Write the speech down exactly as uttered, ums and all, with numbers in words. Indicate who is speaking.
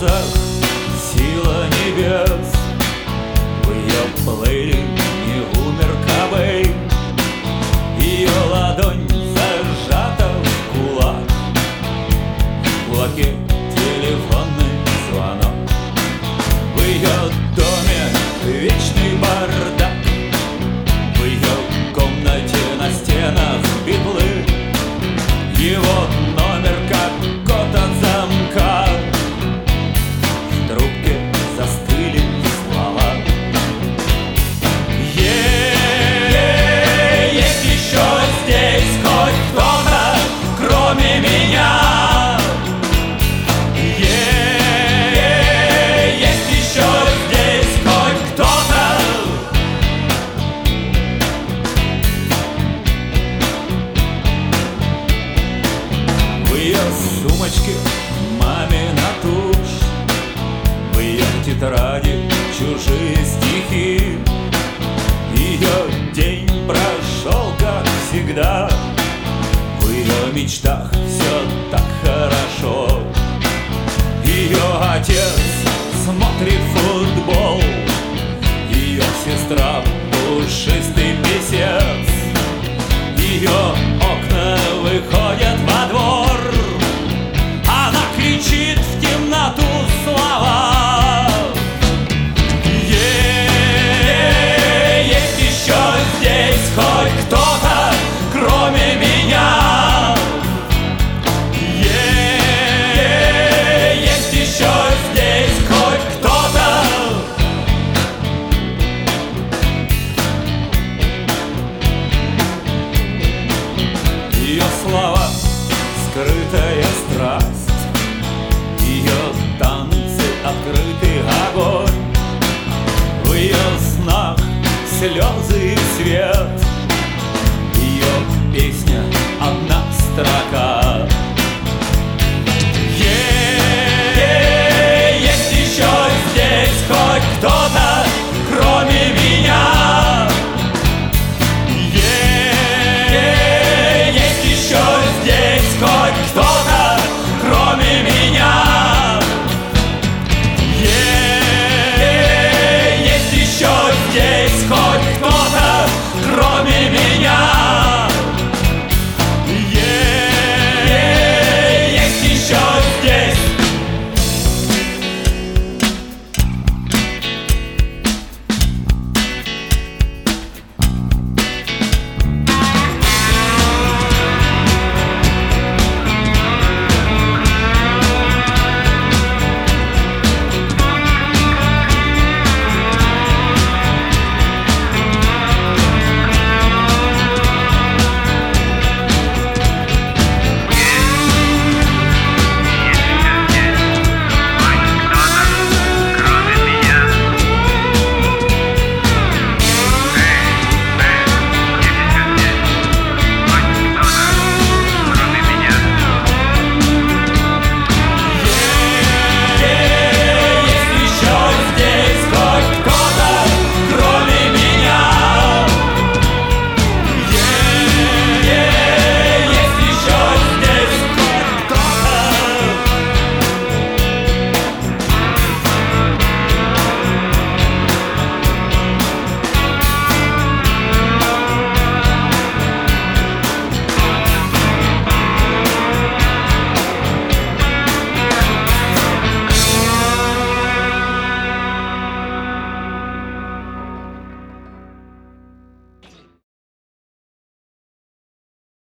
Speaker 1: глазах сила небес, в ее плеере не умер Кобейн. Ее ладонь зажата в кулак, в кулаке телефонный звонок. В ее доме вечный бардак, в ее комнате на стенах битлы. Его номер как код от замка, в трубке застыли слова. Е-е-е, есть еще здесь хоть кто-то, кроме меня. Е-е-е, есть еще здесь хоть кто-то. В ее сумочке мамина тушь, в ее тетради чужие стихи. Ее день прошел, как всегда, в ее мечтах все так хорошо. Ее отец смотрит футбол, ее сестра пушистый писец. Ее окна выходят во двор, она кричит в темноту слова. Е-е-е, есть еще здесь хоть кто-то, кроме меня. Е-е-е, есть еще здесь хоть кто-то. Ее слова — скрытая страсть, ее танцы — открытый огонь. В ее снах слезы и свет,